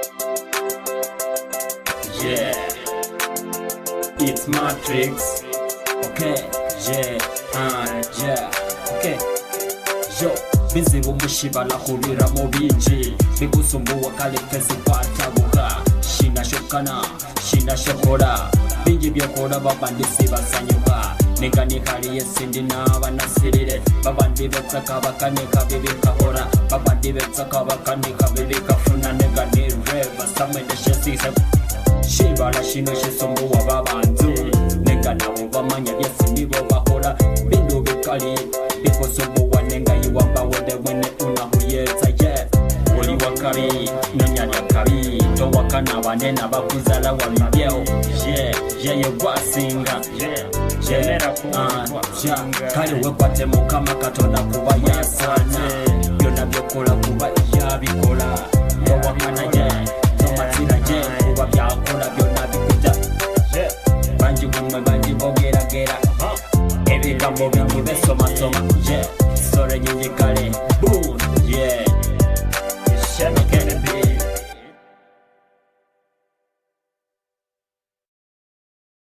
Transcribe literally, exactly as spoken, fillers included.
Yeah, it's Matrix. Okay, yeah, uh, yeah, okay. Yo, bizi umushiba la kurira mu binji bigusumbuwa kale pesi kwatabuka shina shokana shina shokora bingi byokora babandisi basanyuka negani kali yesindi n'abanasirire babandi betsaka bakanika bibikahora babandi betsaka bakanika bibikafuna negani reba samende shesise shibara shino shisumbuwa babanzu negana ubamanya byesindi bo bahora bindu bikali bikosumbuwa nenga yiwamba wode wene unahuyetsa ye uli wakari nanyanya kabi to wakana banena bakuzala walibyeo ye ye ye wasinga genera kuwasinga kali wekwate mukama katonda kuba yasana byona byokola kuba yabikola to wakana ye to matsira ye kuba byakola byona bikuja banji bumwe banji bogeragera ebigambo bingi besoma soma yeah sore nyinyi kale boom yeah shame.